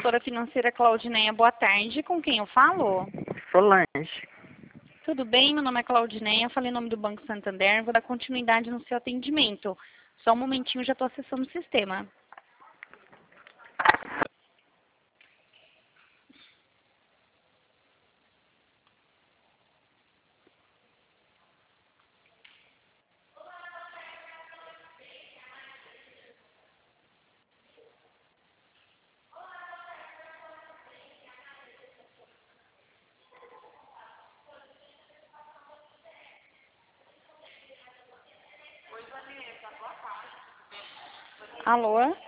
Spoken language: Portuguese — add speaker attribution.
Speaker 1: consultora financeira Claudineia, boa tarde. Com quem eu falo?
Speaker 2: Solange.
Speaker 1: Tudo bem? Meu nome é Claudineia, falei em nome do Banco Santander. Vou dar continuidade no seu atendimento. Só um momentinho, já estou acessando o sistema. Alô?